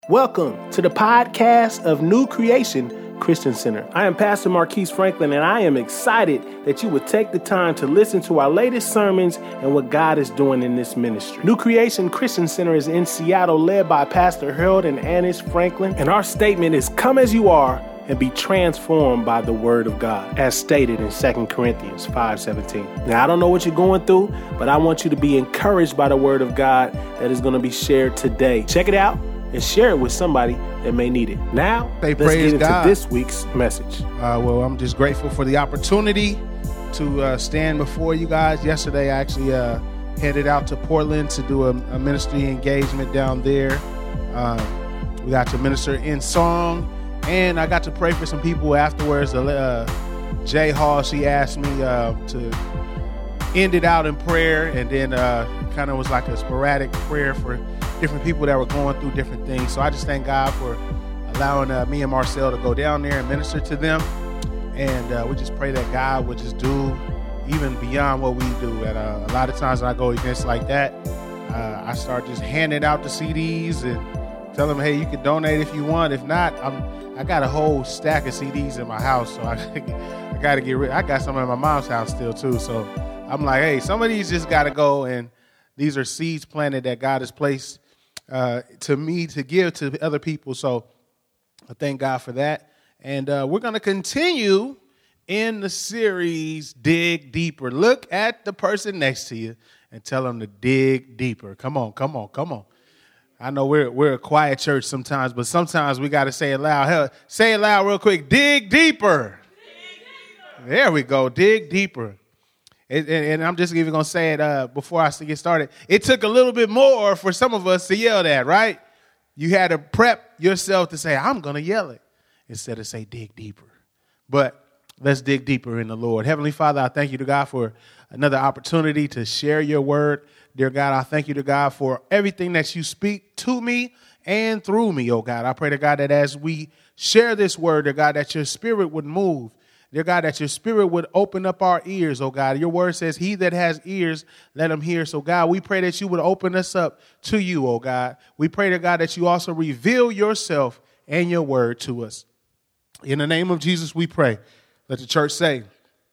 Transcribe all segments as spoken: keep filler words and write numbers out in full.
Welcome to the podcast of New Creation Christian Center. I am Pastor Marquise Franklin, and I am excited that you would take the time to listen to our latest sermons and what God is doing in this ministry. New Creation Christian Center is in Seattle, led by Pastor Harold and Annis Franklin, and our statement is, come as you are and be transformed by the word of God, as stated in Second Corinthians five seventeen. Now, I don't know what you're going through, but I want you to be encouraged by the word of God that is going to be shared today. Check it out and share it with somebody that may need it. Now, Say let's praise get into God. this week's message. Uh, well, I'm just grateful for the opportunity to uh, stand before you guys. Yesterday, I actually uh, headed out to Portland to do a, a ministry engagement down there. Um, we got to minister in song, and I got to pray for some people afterwards. Uh, Jay Hall, she asked me uh, to end it out in prayer, and then uh, kind of was like a sporadic prayer for different people that were going through different things. So I just thank God for allowing uh, me and Marcel to go down there and minister to them. And uh, we just pray that God would just do even beyond what we do. And uh, a lot of times when I go events like that, uh, I start just handing out the C Ds and tell them, hey, you can donate if you want. If not, I'm, I got a whole stack of C Ds in my house. So I, I got to get rid. I got some in my mom's house still too. So I'm like, hey, some of these just got to go. And these are seeds planted that God has placed Uh, to me to give to other people. So I thank God for that. And uh, we're going to continue in the series, Dig Deeper. Look at the person next to you and tell them to dig deeper. Come on, come on, come on. I know we're we're a quiet church sometimes, but sometimes we got to say it loud. Hell, say it loud real quick. Dig deeper. Dig deeper. There we go. Dig deeper. And, and I'm just even going to say it uh, before I get started. It took a little bit more for some of us to yell that, right? You had to prep yourself to say, I'm going to yell it, instead of say, dig deeper. But let's dig deeper in the Lord. Heavenly Father, I thank you to God for another opportunity to share your word. Dear God, I thank you to God for everything that you speak to me and through me, oh God. I pray to God that as we share this word, dear God, that your spirit would move. Dear God, that your spirit would open up our ears, oh God. Your word says, he that has ears, let him hear. So God, we pray that you would open us up to you, oh God. We pray to God that you also reveal yourself and your word to us. In the name of Jesus, we pray. Let the church say,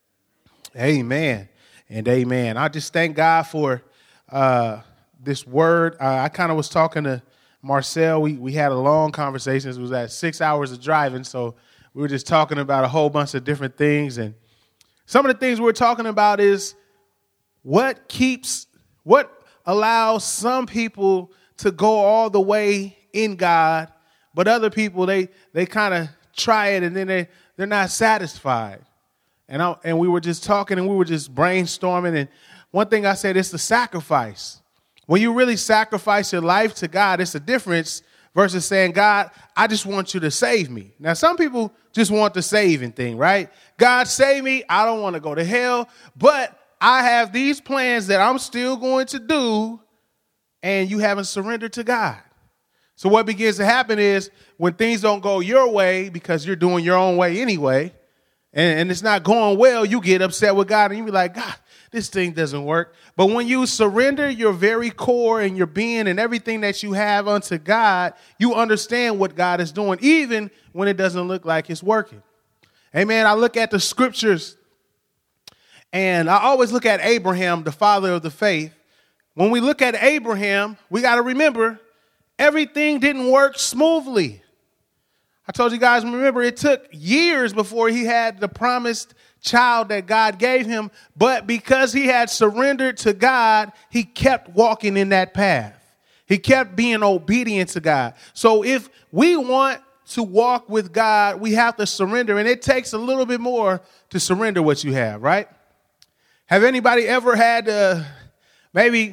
amen and amen. I just thank God for uh, this word. Uh, I kind of was talking to Marcel. We, we had a long conversation. It was at six hours of driving, so we were just talking about a whole bunch of different things. And some of the things we're talking about is what keeps, what allows some people to go all the way in God, but other people, they they kind of try it and then they, they're not satisfied. And I, and we were just talking and we were just brainstorming. And one thing I said, it's the sacrifice. When you really sacrifice your life to God, it's a difference versus saying, God, I just want you to save me. Now, some people just want the saving thing, right? God, save me. I don't want to go to hell, but I have these plans that I'm still going to do, and you haven't surrendered to God. So what begins to happen is when things don't go your way because you're doing your own way anyway, and, and it's not going well, you get upset with God, and you be like, God, this thing doesn't work. But when you surrender your very core and your being and everything that you have unto God, you understand what God is doing, even when it doesn't look like it's working. Amen. I look at the scriptures, and I always look at Abraham, the father of the faith. When we look at Abraham, we got to remember everything didn't work smoothly. I told you guys, remember, it took years before he had the promised child that God gave him, but because he had surrendered to God, he kept walking in that path. He kept being obedient to God. So if we want to walk with God, we have to surrender, and it takes a little bit more to surrender what you have, right? Have anybody ever had uh, maybe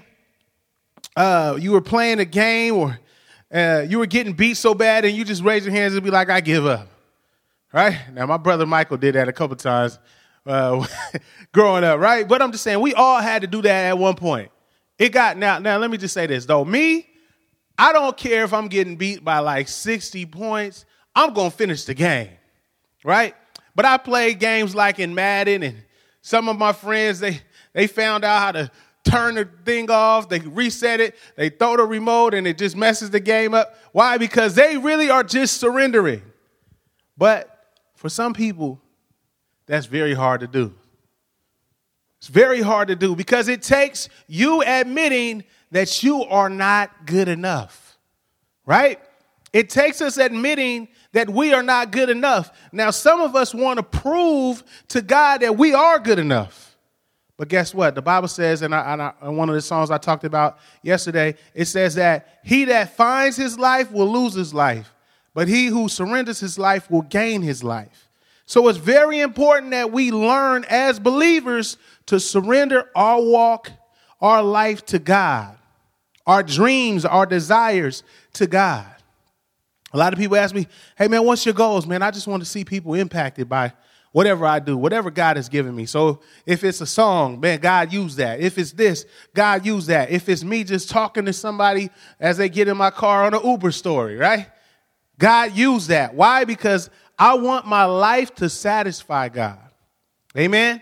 uh, you were playing a game or uh, you were getting beat so bad and you just raise your hands and be like, I give up, right? Now, my brother Michael did that a couple times uh, growing up, right? But I'm just saying we all had to do that at one point. It got now. Now, let me just say this, though. Me, I don't care if I'm getting beat by like sixty points. I'm going to finish the game, right? But I played games like in Madden, and some of my friends, they they found out how to turn the thing off, they reset it, they throw the remote, and it just messes the game up. Why? Because they really are just surrendering. But for some people, that's very hard to do. It's very hard to do because it takes you admitting that you are not good enough, right? It takes us admitting that we are not good enough. Now, some of us want to prove to God that we are good enough. But guess what? The Bible says, and, I, and I, in one of the songs I talked about yesterday, it says that he that finds his life will lose his life, but he who surrenders his life will gain his life. So it's very important that we learn as believers to surrender our walk, our life to God, our dreams, our desires to God. A lot of people ask me, hey, man, what's your goals, man? I just want to see people impacted by whatever I do, whatever God has given me. So if it's a song, man, God use that. If it's this, God use that. If it's me just talking to somebody as they get in my car on an Uber story, right? God use that. Why? Because I want my life to satisfy God. Amen?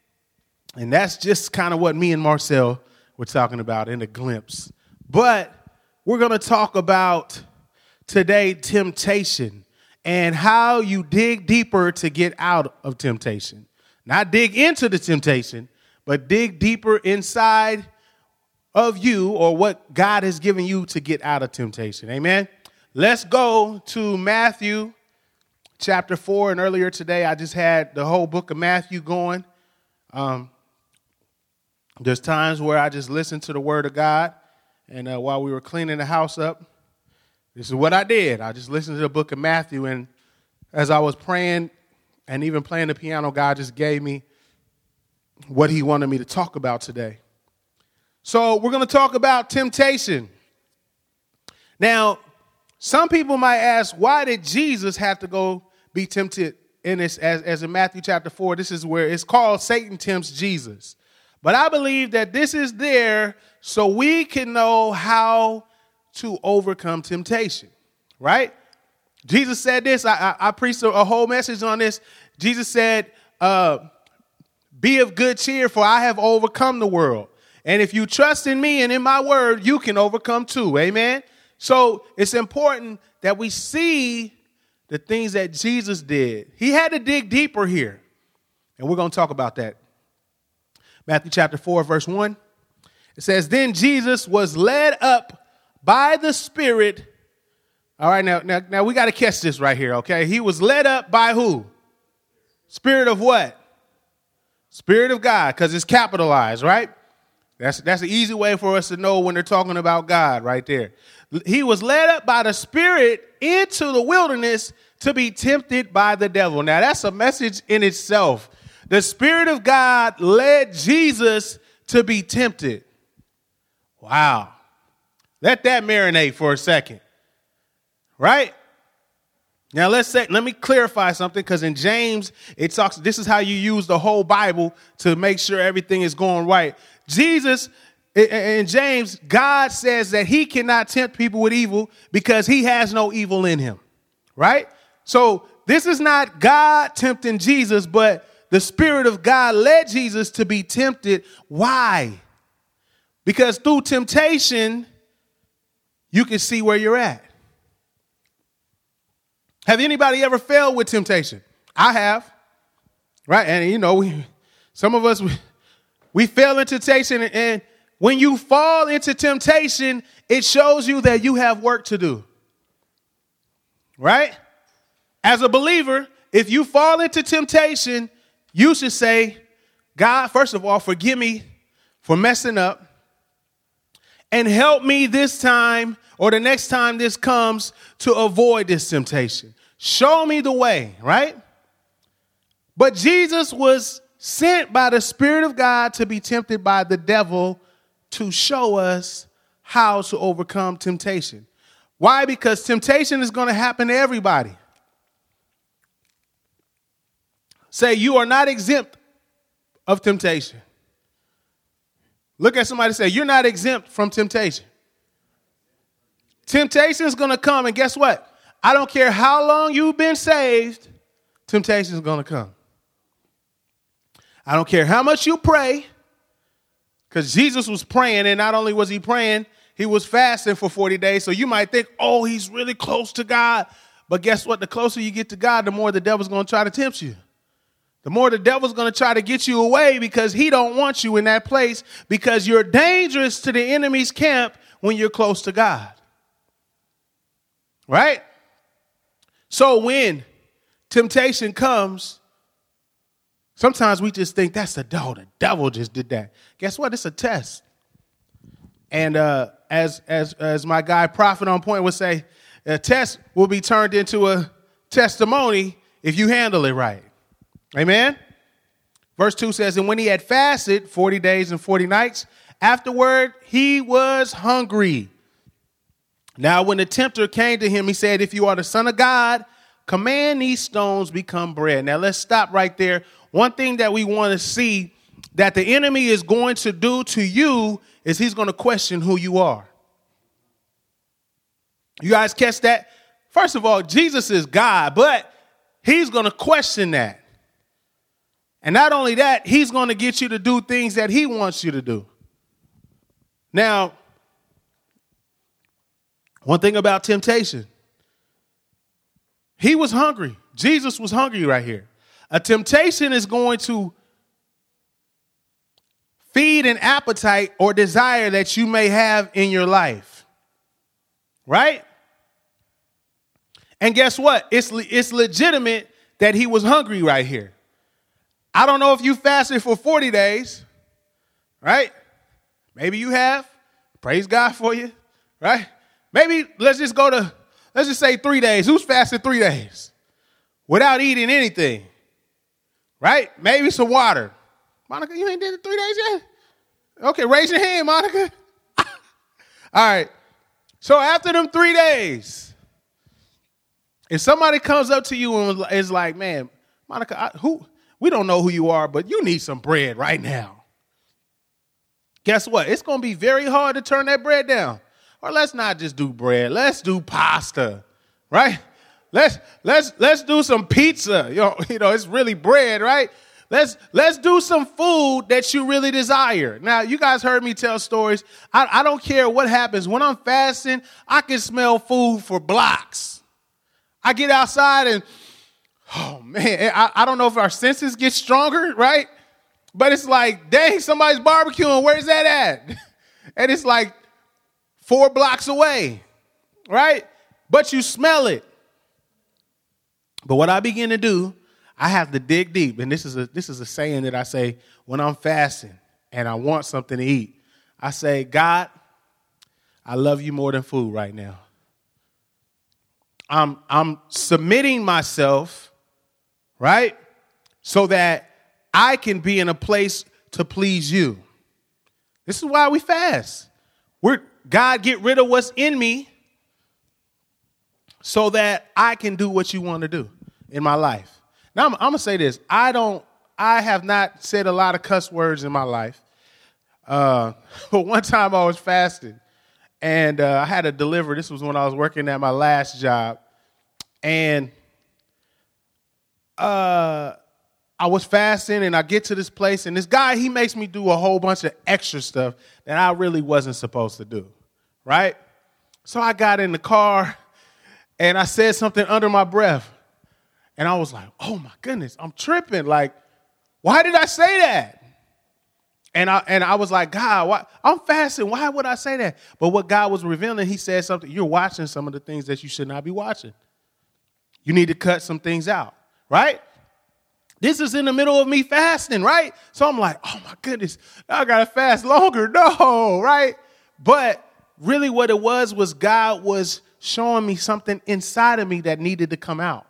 And that's just kind of what me and Marcel were talking about in a glimpse. But we're going to talk about today temptation and how you dig deeper to get out of temptation. Not dig into the temptation, but dig deeper inside of you or what God has given you to get out of temptation. Amen? Let's go to Matthew chapter four. And earlier today, I just had the whole book of Matthew going. Um, there's times where I just listen to the word of God. And uh, while we were cleaning the house up, this is what I did. I just listened to the book of Matthew. And as I was praying and even playing the piano, God just gave me what he wanted me to talk about today. So we're going to talk about temptation. Now, some people might ask, why did Jesus have to go be tempted in this? As, as in Matthew chapter four, this is where it's called Satan Tempts Jesus. But I believe that this is there so we can know how to overcome temptation, right? Jesus said this. I, I, I preached a whole message on this. Jesus said, uh, be of good cheer, for I have overcome the world. And if you trust in me and in my word, you can overcome too. Amen. So it's important that we see the things that Jesus did. He had to dig deeper here. And we're going to talk about that. Matthew chapter four, verse one. It says, then Jesus was led up by the Spirit. All right, now, now, now we got to catch this right here, okay? He was led up by who? Spirit of what? Spirit of God, because it's capitalized, right? That's, that's an easy way for us to know when they're talking about God right there. He was led up by the Spirit into the wilderness to be tempted by the devil. Now, that's a message in itself. The Spirit of God led Jesus to be tempted. Wow. Let that marinate for a second. Right? Now, let's say, let me clarify something, because in James, it talks, this is how you use the whole Bible to make sure everything is going right. Jesus, in James, God says that he cannot tempt people with evil because he has no evil in him. Right? So this is not God tempting Jesus, but the Spirit of God led Jesus to be tempted. Why? Because through temptation, you can see where you're at. Have anybody ever failed with temptation? I have. Right? And, you know, we, some of us, we, we fail in temptation. And when you fall into temptation, it shows you that you have work to do. Right? As a believer, if you fall into temptation, you should say, God, first of all, forgive me for messing up and help me this time or the next time this comes to avoid this temptation. Show me the way, right? But Jesus was sent by the Spirit of God to be tempted by the devil to show us how to overcome temptation. Why? Because temptation is going to happen to everybody. Say, you are not exempt of temptation. Look at somebody and say, you're not exempt from temptation. Temptation is going to come, and guess what? I don't care how long you've been saved, temptation is going to come. I don't care how much you pray. Because Jesus was praying, and not only was he praying, he was fasting for forty days. So you might think, oh, he's really close to God. But guess what? The closer you get to God, the more the devil's going to try to tempt you. The more the devil's going to try to get you away because he don't want you in that place because you're dangerous to the enemy's camp when you're close to God. Right? So when temptation comes, sometimes we just think that's the devil. The devil just did that. Guess what? It's a test. And uh, as as as my guy Prophet on Point would say, a test will be turned into a testimony if you handle it right. Amen. Verse two says, and when he had fasted forty days and forty nights, afterward he was hungry. Now when the tempter came to him, he said, if you are the Son of God, command these stones become bread. Now let's stop right there. One thing that we want to see that the enemy is going to do to you is he's going to question who you are. You guys catch that? First of all, Jesus is God, but he's going to question that. And not only that, he's going to get you to do things that he wants you to do. Now, one thing about temptation, he was hungry. Jesus was hungry right here. A temptation is going to feed an appetite or desire that you may have in your life. Right? And guess what? It's, it's legitimate that he was hungry right here. I don't know if you fasted for forty days, right? Maybe you have. Praise God for you, right? Maybe let's just go to, let's just say three days. Who's fasted three days without eating anything, right? Maybe some water. Monica, you ain't did it three days yet? Okay, raise your hand, Monica. All right. So after them three days, if somebody comes up to you and is like, man, Monica, I, who? We don't know who you are, but you need some bread right now. Guess what? It's going to be very hard to turn that bread down. Or let's not just do bread. Let's do pasta, right? Let's let's let's do some pizza. You know, you know, it's really bread, right? Let's let's do some food that you really desire. Now, you guys heard me tell stories. I, I don't care what happens. When I'm fasting, I can smell food for blocks. I get outside and oh, man, I, I don't know if our senses get stronger, right? But it's like, dang, somebody's barbecuing. Where's that at? And it's like four blocks away, right? But you smell it. But what I begin to do, I have to dig deep. And this is a this is a saying that I say when I'm fasting and I want something to eat. I say, God, I love you more than food right now. I'm I'm submitting myself, right? So that I can be in a place to please you. This is why we fast. We're God, get rid of what's in me so that I can do what you want to do in my life. Now, I'm, I'm going to say this. I don't, I have not said a lot of cuss words in my life. Uh, but one time I was fasting and uh, I had to deliver. This was when I was working at my last job. And uh, I was fasting and I get to this place and this guy, he makes me do a whole bunch of extra stuff that I really wasn't supposed to do, right? So I got in the car and I said something under my breath. And I was like, oh, my goodness, I'm tripping. Like, why did I say that? And I and I was like, God, why? I'm fasting. Why would I say that? But what God was revealing, he said something. You're watching some of the things that you should not be watching. You need to cut some things out, right? This is in the middle of me fasting, right? So I'm like, oh, my goodness, I got to fast longer. No, right? But really what it was was God was showing me something inside of me that needed to come out.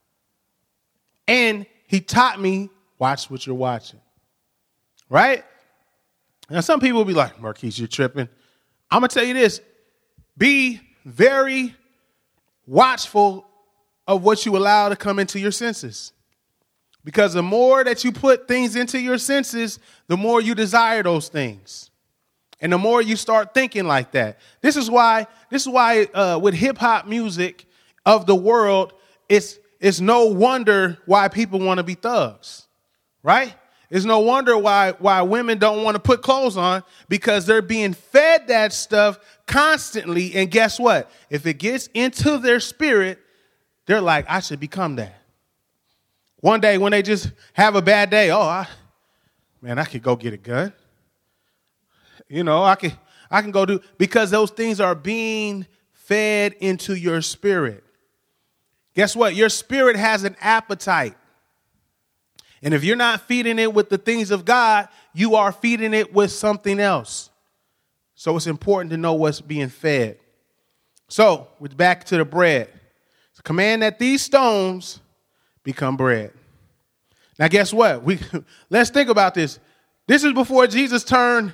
And he taught me, watch what you're watching, right? Now, some people will be like, Marquise, you're tripping. I'm going to tell you this. Be very watchful of what you allow to come into your senses. Because the more that you put things into your senses, the more you desire those things. And the more you start thinking like that. This is why, this is why uh, with hip hop music of the world, it's It's no wonder why people want to be thugs, right? It's no wonder why, why women don't want to put clothes on, because they're being fed that stuff constantly. And guess what? If it gets into their spirit, they're like, I should become that. One day when they just have a bad day, oh, I, man, I could go get a gun. You know, I can, I can go do, because those things are being fed into your spirit. Guess what? Your spirit has an appetite. And if you're not feeding it with the things of God, you are feeding it with something else. So it's important to know what's being fed. So we're back to the bread. It's a command that these stones become bread. Now, guess what? We let's think about this. This is before Jesus turned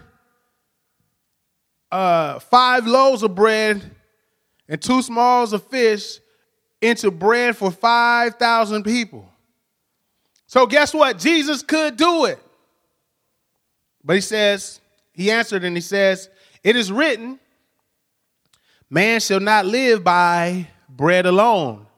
uh, five loaves of bread and two smalls of fish into bread for five thousand people. So guess what? Jesus could do it. But he says, he answered and he says, it is written, man shall not live by bread alone,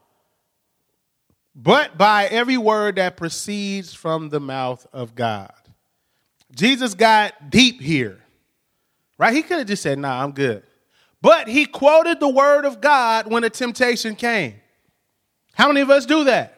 but by every word that proceeds from the mouth of God. Jesus got deep here, right? He could have just said, nah, I'm good. But he quoted the word of God when a temptation came. How many of us do that?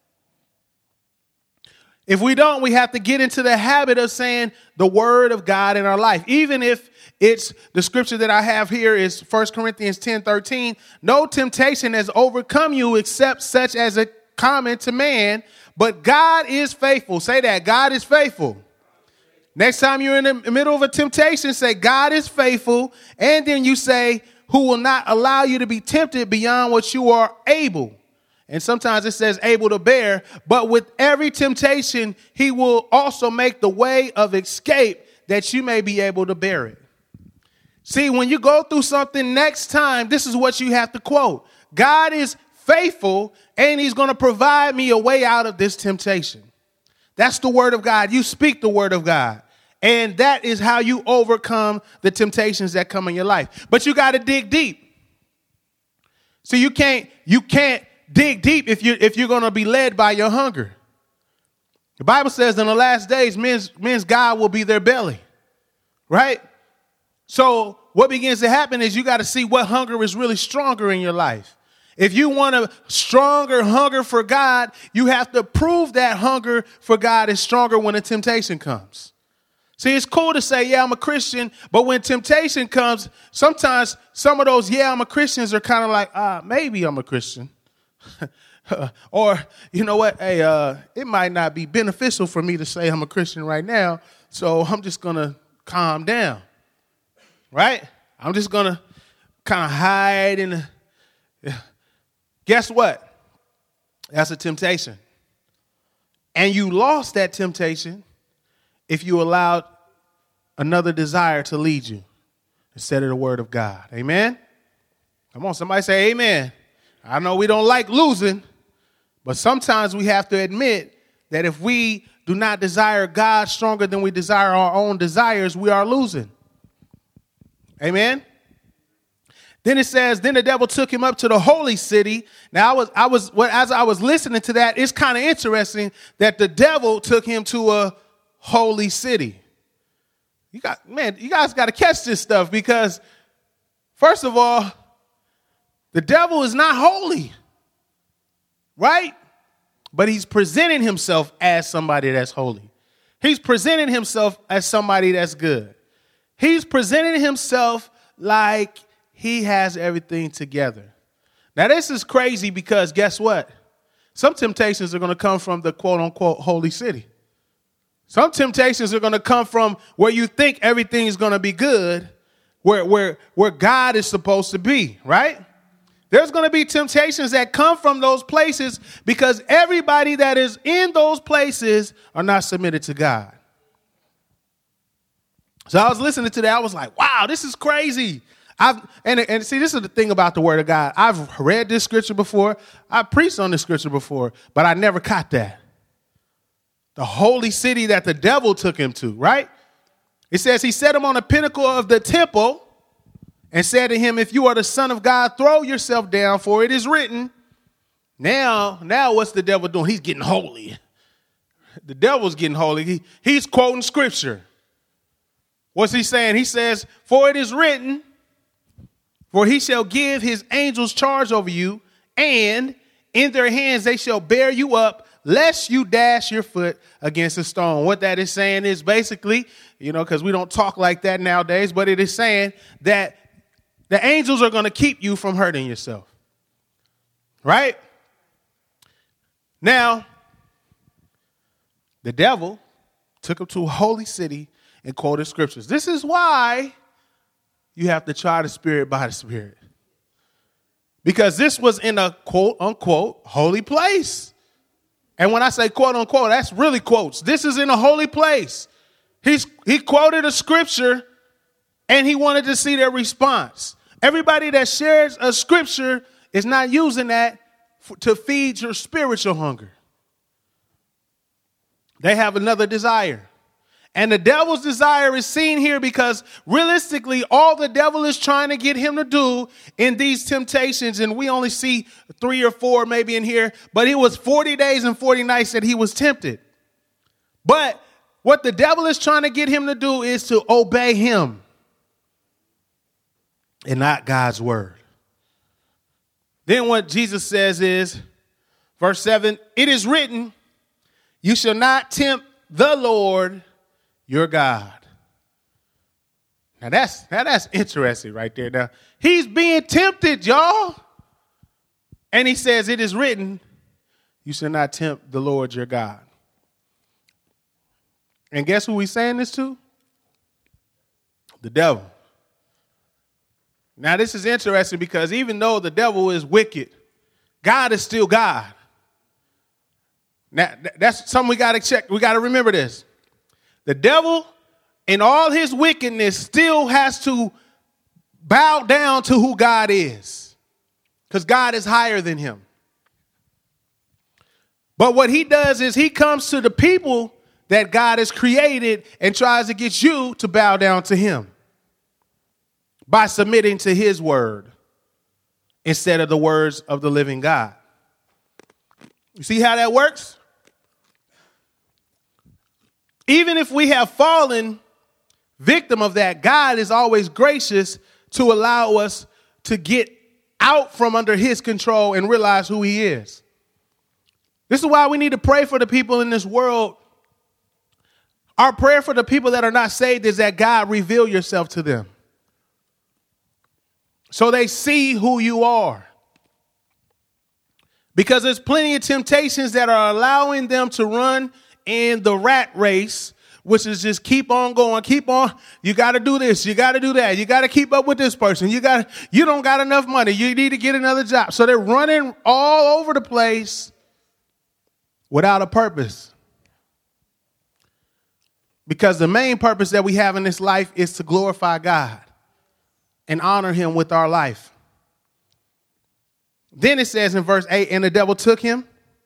If we don't, we have to get into the habit of saying the word of God in our life. Even if it's the scripture that I have here is First Corinthians ten thirteen. No temptation has overcome you except such as a common to man, but God is faithful. Say that. God is faithful. Next time you're in the middle of a temptation, say God is faithful. And then you say, who will not allow you to be tempted beyond what you are able. And sometimes it says able to bear, but with every temptation, he will also make the way of escape that you may be able to bear it. See, when you go through something next time, this is what you have to quote. God is faithful and he's going to provide me a way out of this temptation. That's the word of God. You speak the word of God. And that is how you overcome the temptations that come in your life. But you got to dig deep. So you can't, you can't, dig deep if you're, if you're going to be led by your hunger. The Bible says in the last days, men's, men's God will be their belly, right? So what begins to happen is you got to see what hunger is really stronger in your life. If you want a stronger hunger for God, you have to prove that hunger for God is stronger when a temptation comes. See, it's cool to say, yeah, I'm a Christian, but when temptation comes, sometimes some of those, yeah, I'm a Christians are kind of like, ah, maybe I'm a Christian. Or, you know what, hey, uh, it might not be beneficial for me to say I'm a Christian right now, so I'm just going to calm down, right? I'm just going to kind of hide in the... Guess what? That's a temptation. And you lost that temptation if you allowed another desire to lead you instead of the word of God. Amen? Come on, somebody say amen. I know we don't like losing, but sometimes we have to admit that if we do not desire God stronger than we desire our own desires, we are losing. Amen. Then it says, then the devil took him up to the holy city. Now I was, I was, well, as I was listening to that, it's kind of interesting that the devil took him to a holy city. You got, man, you guys got to catch this stuff because first of all, the devil is not holy, right? But he's presenting himself as somebody that's holy. He's presenting himself as somebody that's good. He's presenting himself like he has everything together. Now, this is crazy because guess what? Some temptations are going to come from the quote unquote holy city. Some temptations are going to come from where you think everything is going to be good, where, where, where God is supposed to be, right? There's going to be temptations that come from those places because everybody that is in those places are not submitted to God. So I was listening to that. I was like, wow, this is crazy. I've and, and see, this is the thing about the word of God. I've read this scripture before. I preached on this scripture before, but I never caught that. The holy city that the devil took him to, right? It says he set him on the pinnacle of the temple and said to him, if you are the Son of God, throw yourself down, for it is written. Now, now what's the devil doing? He's getting holy. The devil's getting holy. He, he's quoting scripture. What's he saying? He says, for it is written, for he shall give his angels charge over you, and in their hands they shall bear you up, lest you dash your foot against a stone. What that is saying is basically, you know, because we don't talk like that nowadays, but it is saying that the angels are going to keep you from hurting yourself. Right? Now, the devil took him to a holy city and quoted scriptures. This is why you have to try the spirit by the spirit. Because this was in a quote unquote holy place. And when I say quote unquote, that's really quotes. This is in a holy place. He's, he quoted a scripture and he wanted to see their response. Everybody that shares a scripture is not using that for, to feed your spiritual hunger. They have another desire. And the devil's desire is seen here because realistically, all the devil is trying to get him to do in these temptations, and we only see three or four maybe in here, but it was forty days and forty nights that he was tempted. But what the devil is trying to get him to do is to obey him and not God's word. Then what Jesus says is, verse seven, it is written, you shall not tempt the Lord your God. Now that's, now that's interesting right there. Now he's being tempted, y'all. And he says, it is written, you shall not tempt the Lord your God. And guess who he's saying this to? The devil. Now this is interesting because even though the devil is wicked, God is still God. Now, that's something we got to check. We got to remember this. The devil, in all his wickedness, still has to bow down to who God is, because God is higher than him. But what he does is he comes to the people that God has created and tries to get you to bow down to him by submitting to his word instead of the words of the living God. You see how that works? Even if we have fallen victim of that, God is always gracious to allow us to get out from under his control and realize who he is. This is why we need to pray for the people in this world. Our prayer for the people that are not saved is that God reveal yourself to them so they see who you are. Because there's plenty of temptations that are allowing them to run in the rat race, which is just keep on going, keep on. You got to do this. You got to do that. You got to keep up with this person. You got, you don't got enough money. You need to get another job. So they're running all over the place without a purpose. Because the main purpose that we have in this life is to glorify God and honor him with our life. Then it says in verse eight, and the devil took him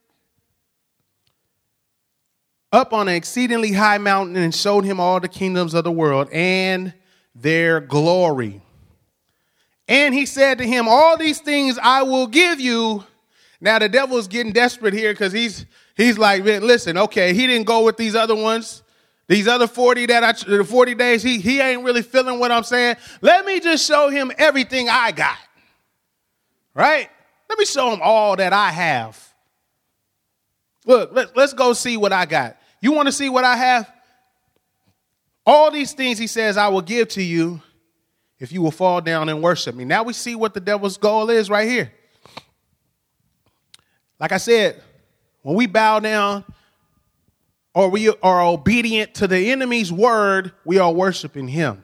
up on an exceedingly high mountain and showed him all the kingdoms of the world and their glory. And he said to him, all these things I will give you. Now the devil is getting desperate here because he's he's like, listen, okay, he didn't go with these other ones. These other forty that I the forty days, he he ain't really feeling what I'm saying. Let me just show him everything I got. Right? Let me show him all that I have. Look, let, let's go see what I got. You want to see what I have? All these things, he says, I will give to you if you will fall down and worship me. Now we see what the devil's goal is right here. Like I said, when we bow down or we are obedient to the enemy's word, we are worshiping him.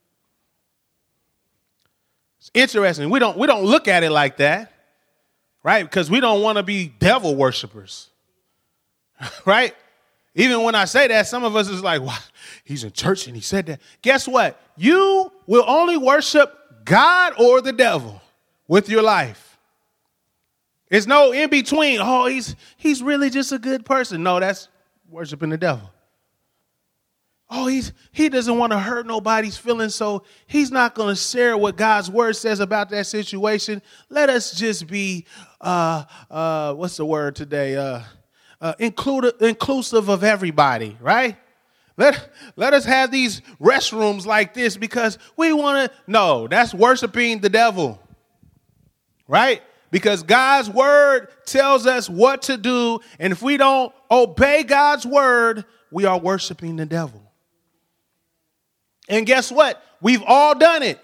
It's interesting. We don't, we don't look at it like that, right? Because we don't want to be devil worshipers, right? Even when I say that, some of us is like, wow, he's in church and he said that. Guess what? You will only worship God or the devil with your life. There's no in between. Oh, he's he's really just a good person. No, that's worshiping the devil. Oh, he's he doesn't want to hurt nobody's feelings, so he's not going to share what God's word says about that situation. Let us just be, uh, uh, what's the word today? Uh, uh, include, inclusive of everybody, right? Let, let us have these restrooms like this because we want to. No, that's worshiping the devil, right? Because God's word tells us what to do. And if we don't obey God's word, we are worshiping the devil. And guess what? We've all done it.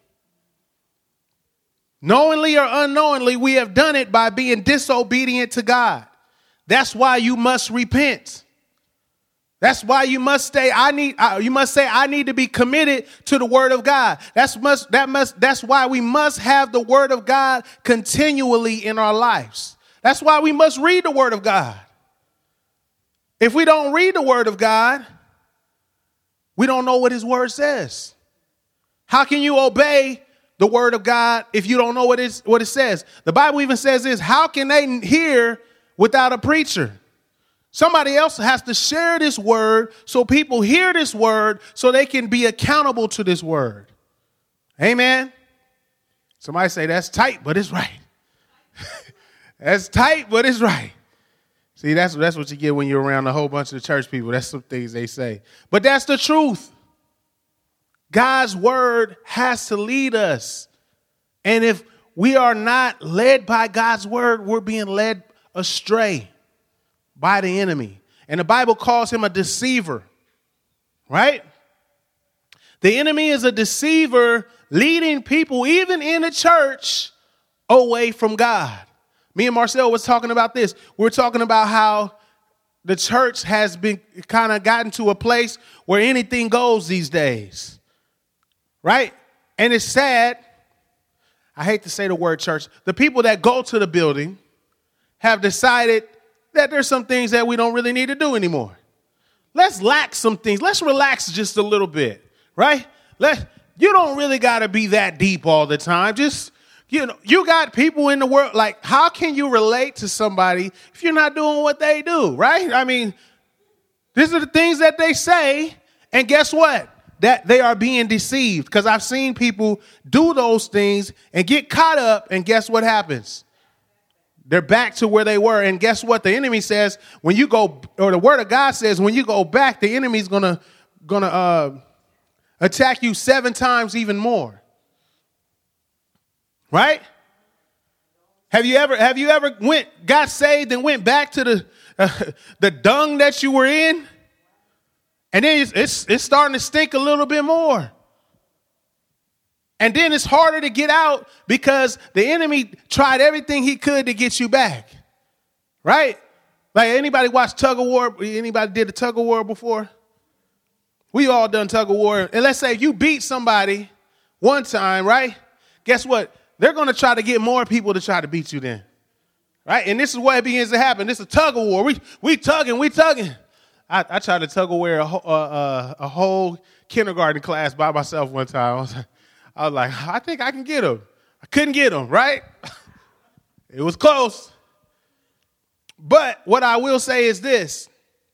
Knowingly or unknowingly, we have done it by being disobedient to God. That's why you must repent. That's why you must stay. I need. Uh, you must say, I need to be committed to the word of God. That's must. That must. That's why we must have the word of God continually in our lives. That's why we must read the word of God. If we don't read the word of God, we don't know what his word says. How can you obey the word of God if you don't know what it, what it says? The Bible even says this: how can they hear without a preacher? Somebody else has to share this word so people hear this word so they can be accountable to this word. Amen. Somebody say that's tight, but it's right. That's tight, but it's right. See, that's, that's what you get when you're around a whole bunch of church people. That's some things they say. But that's the truth. God's word has to lead us. And if we are not led by God's word, we're being led astray by the enemy. And the Bible calls him a deceiver, right? The enemy is a deceiver leading people, even in the church, away from God. Me and Marcel was talking about this. We're talking about how the church has been kind of gotten to a place where anything goes these days, right? And it's sad. I hate to say the word church. The people that go to the building have decided that there's some things that we don't really need to do anymore. Let's lax some things. Let's relax just a little bit, right? Let you don't really got to be that deep all the time. Just, you know, you got people in the world. Like, how can you relate to somebody if you're not doing what they do, right? I mean, these are the things that they say. And guess what? That they are being deceived, because I've seen people do those things and get caught up. And guess what happens? They're back to where they were. And guess what? The enemy says when you go, or the word of God says when you go back, the enemy's going to going to uh, attack you seven times even more. Right? Have you ever have you ever went got saved and went back to the uh, the dung that you were in? And then it's, it's it's starting to stink a little bit more. And then it's harder to get out because the enemy tried everything he could to get you back. Right? Like, anybody watch tug of war? Anybody did a tug of war before? We all done tug of war. And let's say you beat somebody one time, right? Guess what? They're going to try to get more people to try to beat you then. Right? And this is what begins to happen. This is a tug of war. We we tugging, we tugging. I, I tried to tug of war a, a, a whole kindergarten class by myself one time. I was like, I was like, I think I can get him. I couldn't get him, right? It was close. But what I will say is this.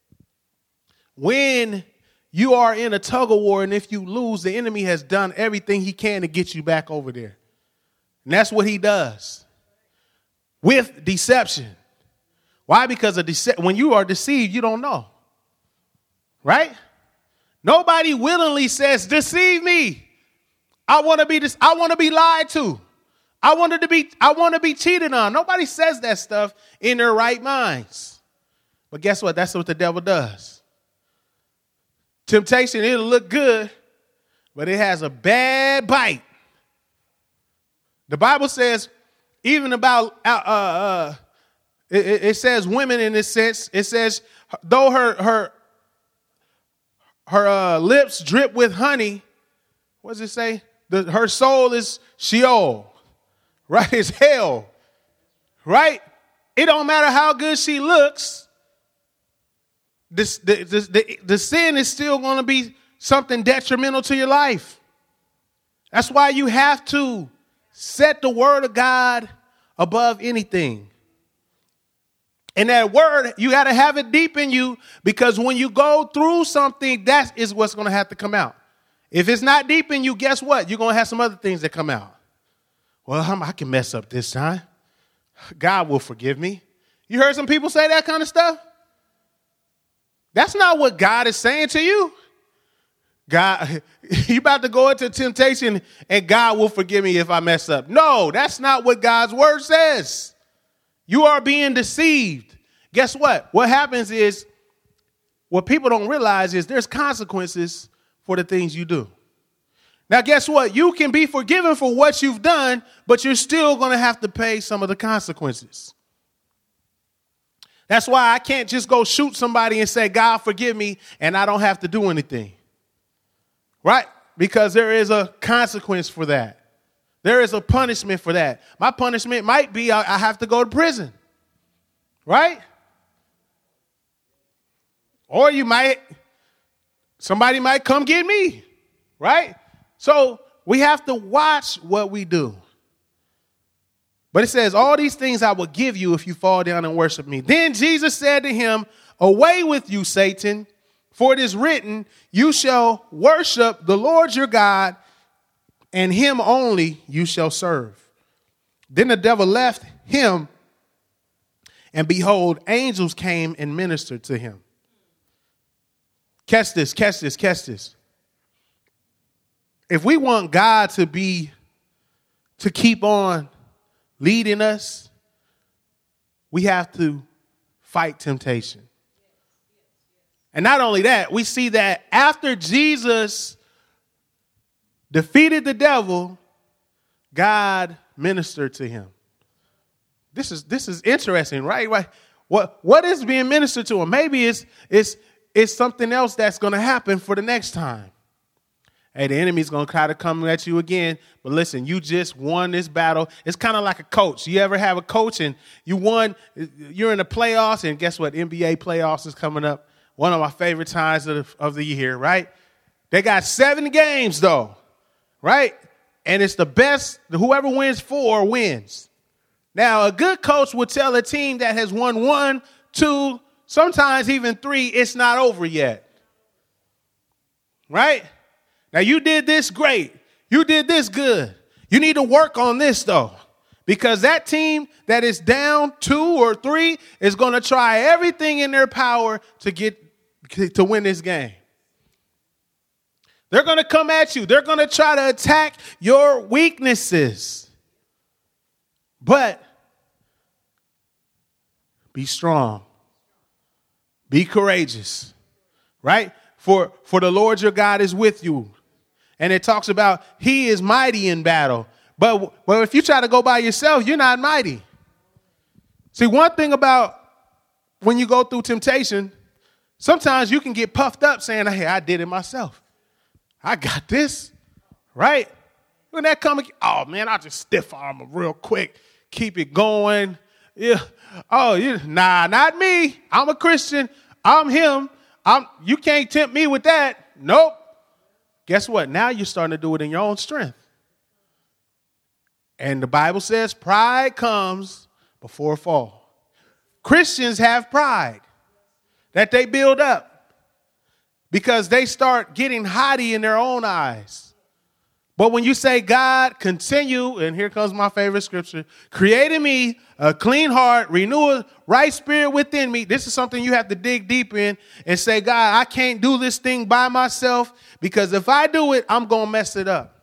When you are in a tug of war and if you lose, the enemy has done everything he can to get you back over there. And that's what he does with deception. Why? Because of dece- when you are deceived, you don't know. Right? Nobody willingly says, deceive me. I want to be this. I want to be lied to. I wanted to be. I want to be cheated on. Nobody says that stuff in their right minds. But guess what? That's what the devil does. Temptation, it'll look good, but it has a bad bite. The Bible says, even about uh, uh, it, it says women in this sense. It says, though her her her uh, lips drip with honey, what does it say? The, her soul is Sheol, right? It's hell, right? It don't matter how good she looks. This, the, the, the, the sin is still going to be something detrimental to your life. That's why you have to set the word of God above anything. And that word, you got to have it deep in you, because when you go through something, that is what's going to have to come out. If it's not deep in you, guess what? You're going to have some other things that come out. Well, I can mess up this time. God will forgive me. You heard some people say that kind of stuff? That's not what God is saying to you. God, you about to go into temptation and God will forgive me if I mess up. No, that's not what God's word says. You are being deceived. Guess what? What happens is, what people don't realize is there's consequences for the things you do. Now, guess what? You can be forgiven for what you've done, but you're still going to have to pay some of the consequences. That's why I can't just go shoot somebody and say, God, forgive me, and I don't have to do anything. Right? Because there is a consequence for that. There is a punishment for that. My punishment might be I have to go to prison. Right? Or you might, somebody might come get me. Right? So we have to watch what we do. But it says, all these things I will give you if you fall down and worship me. Then Jesus said to him, away with you, Satan. For it is written, you shall worship the Lord your God, and him only you shall serve. Then the devil left him, and behold, angels came and ministered to him. Catch this, catch this, catch this. If we want God to be, to keep on leading us, we have to fight temptation. And not only that, we see that after Jesus defeated the devil, God ministered to him. This is this is interesting, right? Right? What what is being ministered to him? Maybe it's it's it's something else that's going to happen for the next time. Hey, the enemy's going to try to come at you again. But listen, you just won this battle. It's kind of like a coach. You ever have a coach and you won, you're in the playoffs, and guess what? N B A playoffs is coming up. One of my favorite times of the, of the year, right? They got seven games, though, right? And it's the best. Whoever wins four wins. Now, a good coach would tell a team that has won one, two, sometimes even three, it's not over yet, right? Now, you did this great. You did this good. You need to work on this, though, because that team that is down two or three is going to try everything in their power to get to win this game. They're going to come at you. They're going to try to attack your weaknesses. But be strong. Be courageous. Right? For, for the Lord your God is with you. And it talks about he is mighty in battle. But well, if you try to go by yourself, you're not mighty. See, one thing about when you go through temptation, sometimes you can get puffed up saying, hey, I did it myself. I got this, right? When that comes, oh, man, I'll just stiff arm them real quick, keep it going. Yeah. Oh, yeah. Nah, not me. I'm a Christian. I'm him. I'm. You can't tempt me with that. Nope. Guess what? Now you're starting to do it in your own strength. And the Bible says pride comes before a fall. Christians have pride that they build up because they start getting haughty in their own eyes. But when you say, God, continue, and here comes my favorite scripture, create in me a clean heart, renew a right spirit within me. This is something you have to dig deep in and say, God, I can't do this thing by myself because if I do it, I'm going to mess it up.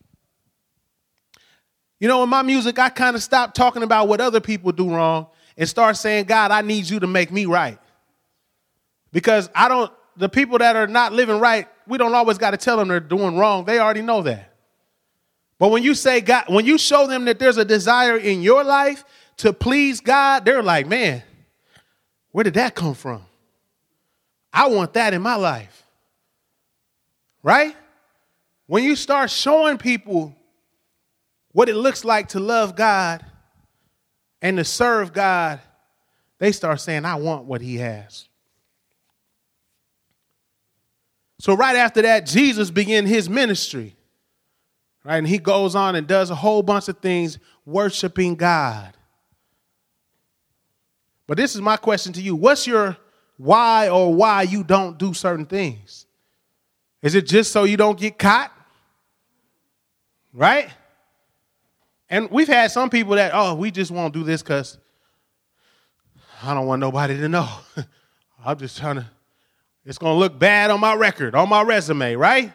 You know, in my music, I kind of stopped talking about what other people do wrong and start saying, God, I need you to make me right. Because I don't, the people that are not living right, we don't always got to tell them they're doing wrong. They already know that. But when you say God, when you show them that there's a desire in your life to please God, they're like, man, where did that come from? I want that in my life. Right? When you start showing people what it looks like to love God and to serve God, they start saying, I want what he has. So right after that, Jesus began his ministry. Right? And he goes on and does a whole bunch of things worshiping God. But this is my question to you. What's your why or why you don't do certain things? Is it just so you don't get caught? Right? And we've had some people that, oh, we just won't do this because I don't want nobody to know. I'm just trying to, it's going to look bad on my record, on my resume, right?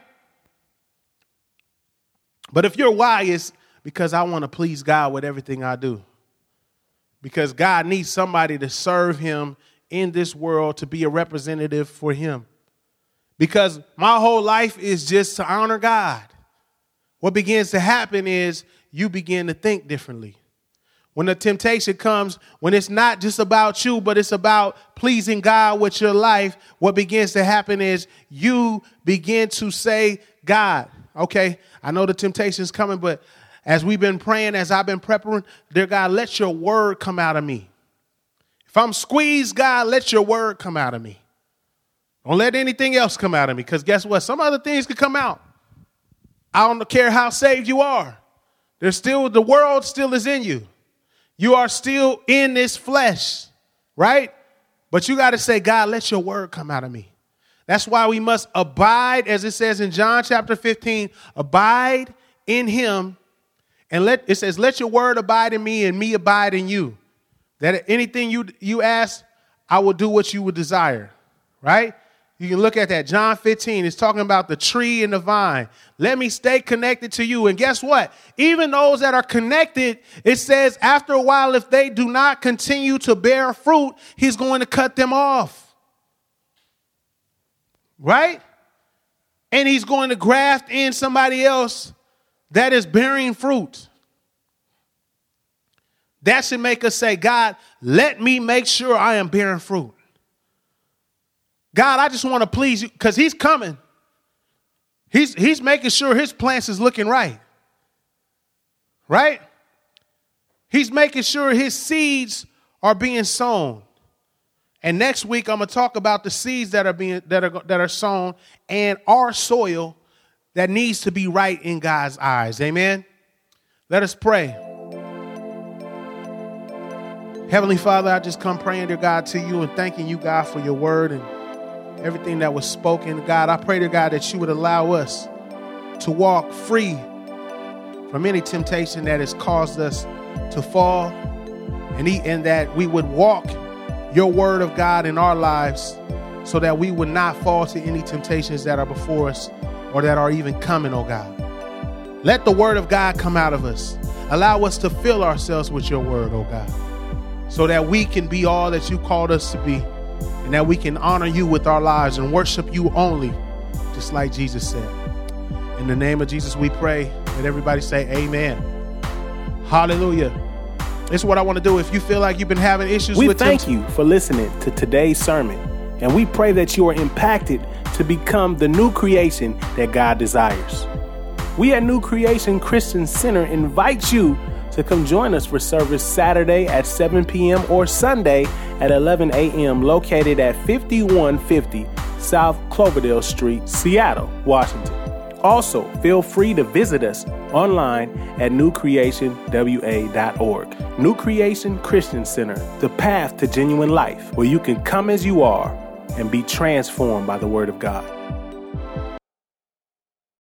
But if your why is because I want to please God with everything I do, because God needs somebody to serve him in this world, to be a representative for him, because my whole life is just to honor God, what begins to happen is you begin to think differently. When the temptation comes, when it's not just about you, but it's about pleasing God with your life, what begins to happen is you begin to say, God, okay, I know the temptation is coming, but as we've been praying, as I've been preparing, dear God, let your word come out of me. If I'm squeezed, God, let your word come out of me. Don't let anything else come out of me, because guess what? Some other things could come out. I don't care how saved you are. There's still, the world still is in you. You are still in this flesh, right? But you got to say, God, let your word come out of me. That's why we must abide, as it says in John chapter fifteen, abide in him. And let it says, let your word abide in me and me abide in you. That anything you, you ask, I will do what you would desire, right? You can look at that. John fifteen is talking about the tree and the vine. Let me stay connected to you. And guess what? Even those that are connected, it says after a while, if they do not continue to bear fruit, he's going to cut them off. Right? And he's going to graft in somebody else that is bearing fruit. That should make us say, God, let me make sure I am bearing fruit. God, I just want to please you, because he's coming. He's, he's making sure his plants is looking right. Right? He's making sure his seeds are being sown. And next week, I'm going to talk about the seeds that are being that are that are sown and our soil that needs to be right in God's eyes. Amen. Let us pray. Heavenly Father, I just come praying, dear God, to you and thanking you, God, for your word and everything that was spoken. God, I pray, dear God, that you would allow us to walk free from any temptation that has caused us to fall, and, he, and that we would walk your word of God in our lives so that we would not fall to any temptations that are before us or that are even coming, oh God. Let the word of God come out of us. Allow us to fill ourselves with your word, oh God, so that we can be all that you called us to be, and that we can honor you with our lives and worship you only, just like Jesus said. In the name of Jesus, we pray. Let everybody say amen. Hallelujah. This is what I want to do. If you feel like you've been having issues we with thank temp- you for listening to today's sermon, and we pray that you are impacted to become the new creation that God desires. We at New Creation Christian Center invite you to come join us for service Saturday at seven p.m. or Sunday at eleven a.m. located at fifty-one fifty South Cloverdale Street, Seattle, Washington. Also, feel free to visit us online at new creation w a dot org. New Creation Christian Center, the path to genuine life, where you can come as you are and be transformed by the word of God.